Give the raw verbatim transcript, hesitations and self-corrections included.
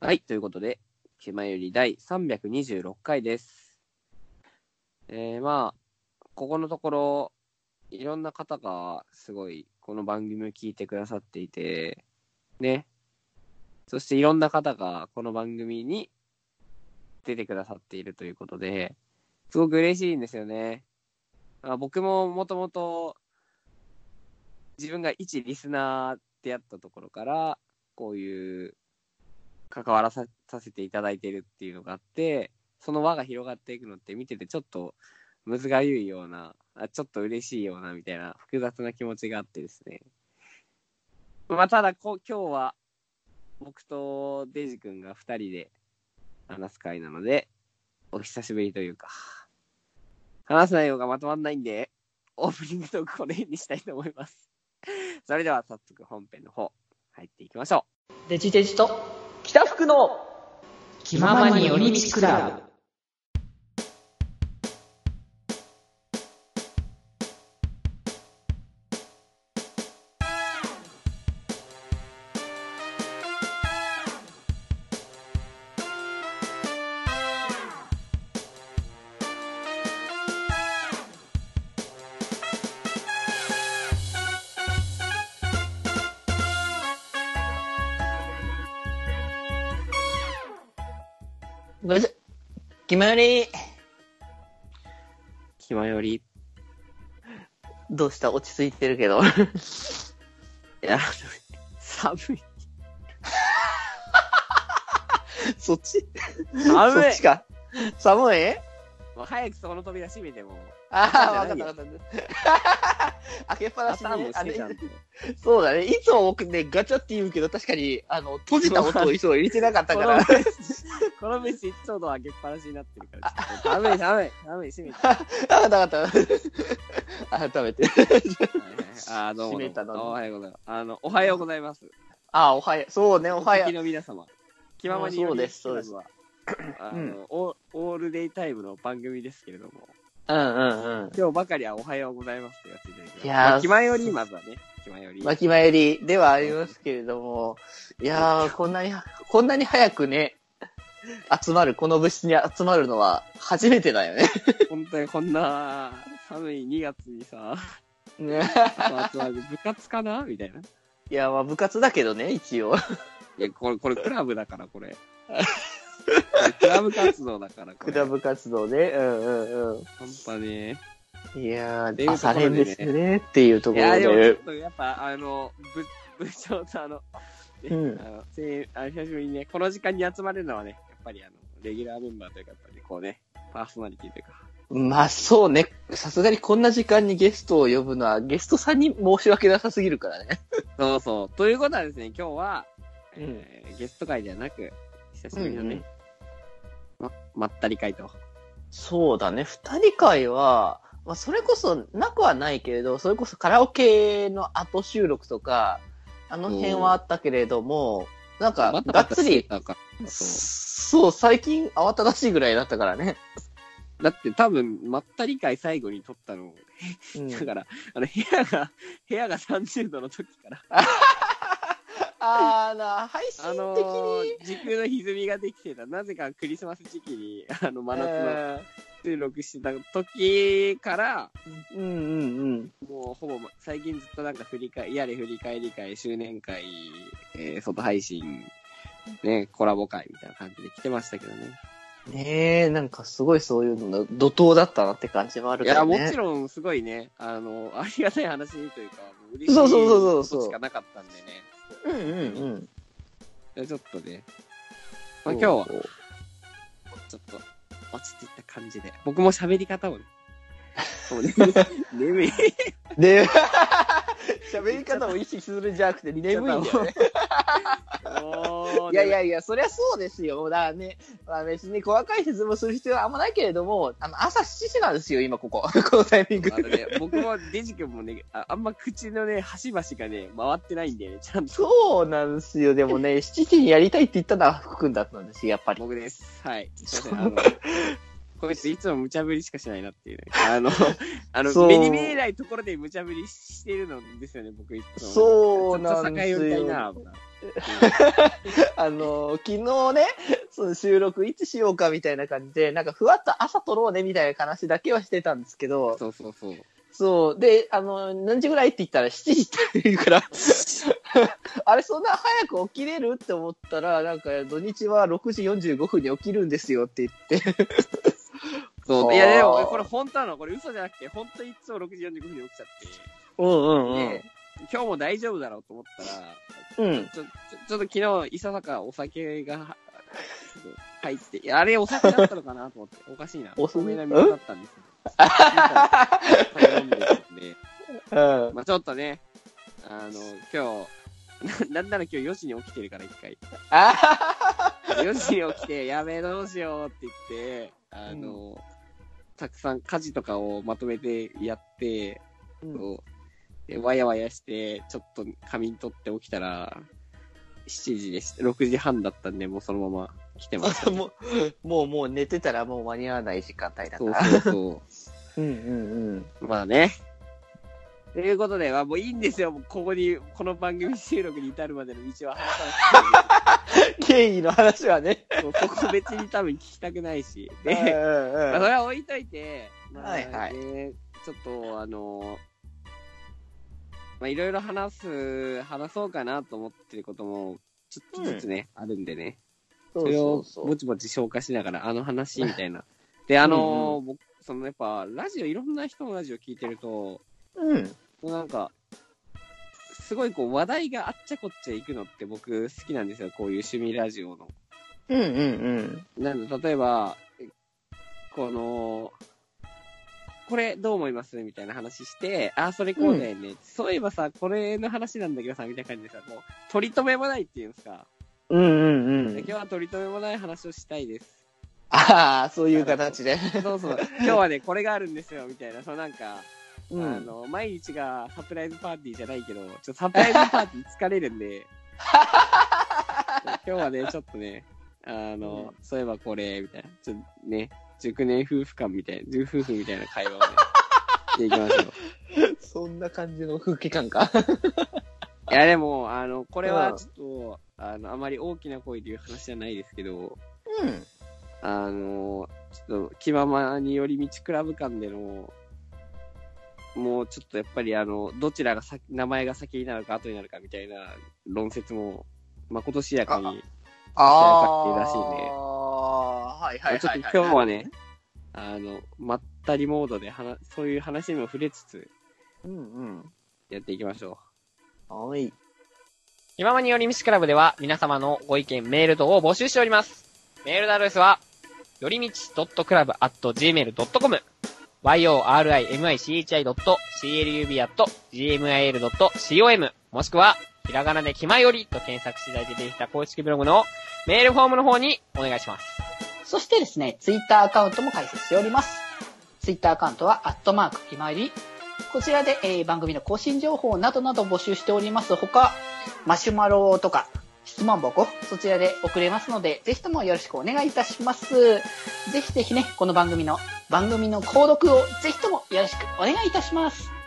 はい、ということで、気まより第さんびゃくにじゅうろっかいです。えー、まあ、ここのところ、いろんな方がすごいこの番組を聞いてくださっていて、ね。そしていろんな方がこの番組に出てくださっているということで、すごく嬉しいんですよね。まあ、僕ももともと自分が一リスナーでやったところから、こういう関わらさ、させていただいているっていうのがあって、その輪が広がっていくのって見ててちょっとむずがゆいような、あちょっと嬉しいようなみたいな複雑な気持ちがあってですね。まあただこ今日は僕とデジ君がふたりで話す回なので、お久しぶりというか、話す内容がまとまんないんで、オープニングトークこの辺にしたいと思います。それでは早速本編の方入っていきましょう。 デジデジと北福の気ままに寄り道クラブ。ごめんなさい。気まより。 気まより。 どうした？落ち着いてるけど。いや、寒い。 そっち？ 寒い。 そっちか。寒い？ もう早くその扉閉めても。 ああ、わかったわかった。開けっぱなしね。あれ、そうだね。いつも僕ね、ガチャって言うけど、確かに、あの、閉じた音をいつも入れてなかったから。 この飯、いつも開けっぱなしになってるから。寒い寒い寒い、閉めて。 あ、わかった。改めて。 ああ、どうも。 閉めたの。 おはようございます。あの、おはようございます。 あ、おはよう。そうね、おはよう。 お聞きの皆様。気ままにそうです、そうです。 あの、うん、オールデイタイムの番組ですけれども。 うんうんうん。 今日ばかりはおはようございますってやつで。 いやー、 まあ、気まよりまずはね。気まより。 まあ、気まよりではありますけれども。いやー、こんなに、こんなに早くね、集まる、この部室に集まるのは初めてだよね。 本当にこんな寒いにがつにさ、 ね、 集まる部活かなみたいな。 いや、まあ部活だけどね、一応。 いや、これ、これクラブだから、これ。クラブ活動だから、これ。 クラブ活動ね。うんうんうん。 半端ね。 いやー、朝練ですねっていうところで。 いや、でもちょっとやっぱ、あの、部、部長とあの、ね、うん、あの、あ久しぶりにね、この時間に集まれるのはね、やっぱりあの、レギュラーメンバーというか、やっぱりこうね、パーソナリティというか。 まあそうね、さすがにこんな時間にゲストを呼ぶのは、ゲストさんに申し訳なさすぎるからね。 そうそう。ということはですね、今日は、うん、えー、ゲスト会ではなく、久しぶりのね、うんうん、ま、まったり会と。 そうだね、二人会は、まあ、それこそなくはないけれど、それこそカラオケの後収録とか、あの辺はあったけれども、なんか、がっつり、そう、最近慌ただしいぐらいだったからね。 だって多分、まったり会最後に撮ったの、うん、だから、あの、部屋が、部屋がさんじゅうどの時から。 あーな、配信的に。あのー、時空の歪みができてた。なぜかクリスマス時期に、あの、真夏の収録してた時から、 うんうんうん。 もうほぼ、最近ずっとなんか振り返、やれ振り返り会、周年会、えー、外配信、ね、コラボ会みたいな感じで来てましたけどね。 ねえ、なんかすごいそういうの、怒涛だったなって感じはあるからね。 いや、もちろんすごいね、あの、ありがたい話というか、嬉しいそうそうそうそうことしかなかったんでね。 うんうんうん。 じゃあちょっとね、まあ、今日は、ちょっと落ち着いた感じで、僕も喋り方をね、そうね、眠い。 で、喋り方を意識するんじゃなくて眠いんだよね。いやいやいや、そりゃそうですよ。だからね、まあ、別に細かい説明する必要はあんまないけれども、あの、朝しちじなんですよ、今ここ。このタイミング。 ね、僕もデジ君もねあ、あんま口のね、端々がね、回ってないんでね、ちゃんと。 そうなんですよ。でもね、しちじにやりたいって言ったのは福君だったんですよ、やっぱり。 僕です。はい。すいません。あのこいついつも無茶ぶりしかしないなっていうね。あの、あの、目に見えないところで無茶ぶりしてるのですよね、僕いつも。 そうなんですよ。 ちょっと酒寄りたいな、 あの、昨日ね、その収録いつしようかみたいな感じで、なんかふわっと朝撮ろうねみたいな話だけはしてたんですけど、 そうそうそう。 そう。で、あの、何時ぐらいって言ったらしちじって言うから、あれそんな早く起きれるって思ったら、なんか土日はろくじよんじゅうごふんに起きるんですよって言って。 そう。いやでも、これ本当なの。これ嘘じゃなくて、本当にいつもろくじよんじゅうごふんに起きちゃって。 うんうんうん。 で、今日も大丈夫だろうと思ったら、 うん。 ちょ、ちょ、ちょっと昨日、いささかお酒が入って、いやあれお酒だったのかなと思って、おかしいな。 お酒透明な水だったんですよ。飲んでるんで、 うん。 まあちょっとね、あの、今日、な、なんなら今日よじに起きてるから一回。 あよじに起きて、やべえどうしようって言って、あの、うん、たくさん家事とかをまとめてやって、うん、でわやわやして、ちょっと仮眠取って起きたら、しちじでした。ろくじはんだったんで、もうそのまま来てました、ね。 もう、もう、もう寝てたらもう間に合わない時間帯だから。 そうそうそう。 うんうんうん。 まあね。ということで、まあもういいんですよ。ここに、この番組収録に至るまでの道は話さなくて。 経緯の話はね。 そうそこ別に多分聞きたくないし。で、まあ、それは置いといて、まあ、 はいはい。 ね、ちょっと、あの、まあいろいろ話す、話そうかなと思ってることも、ちょっとずつね、うん、あるんでね。それをぼちぼち消化しながら、あの話みたいな。で、あの、うんうん、僕、そのやっぱ、ラジオ、いろんな人のラジオ聞いてると、 うん。 なんか、すごいこう話題があっちゃこっちゃ行くのって僕好きなんですよ。こういう趣味ラジオの。 うんうんうん。 なんで、例えば、この、これどう思いますみたいな話して、あ、それこうだよね、うん。そういえばさ、これの話なんだけどさ、みたいな感じでさ、こう、取り留めもないっていうんですか。 うんうんうん。 今日は取り留めもない話をしたいです。 ああ、そういう形で。 そうそう。今日はね、これがあるんですよ、みたいな。そうなんか、 うん、 あの、毎日がサプライズパーティーじゃないけど、ちょっとサプライズパーティー疲れるんで、今日はね、ちょっとね、あの、うん、そういえばこれ、みたいな。ちょっとね、熟年夫婦間みたいな、熟夫婦みたいな会話をね、していきましょう。 そんな感じの空気感か。 いや、でも、あの、これはちょっと、うん、あの、あまり大きな声で言う話じゃないですけど、 うん。 あの、ちょっと、気ままに寄り道クラブ間での、もうちょっとやっぱりあの、どちらが先、名前が先になるか後になるかみたいな論説も、まことしやかに、しやかってらしいんで、 はいはいはい、はい。 ちょっと今日はね、あの、まったりモードで話、そういう話にも触れつつ、 うんうん。 やっていきましょう。はい。 気ままに寄り道クラブでは皆様のご意見、メール等を募集しております。メールアドレスは、よりみち .club アット ジーメール ドットコム yorimichi.club アット ジーエムアイエル ドット コム もしくは、ひらがなで気まよりと検索次第で出てきた公式ブログのメールフォームの方にお願いします。 そしてですね、ツイッターアカウントも開設しております。ツイッターアカウントは、アットマーク気まより。こちらで、えー、番組の更新情報などなど募集しておりますほか、マシュマロとか、質問箱、そちらで送れますので、ぜひともよろしくお願いいたします。ぜひぜひね、この番組の、番組の購読をぜひともよろしくお願いいたします。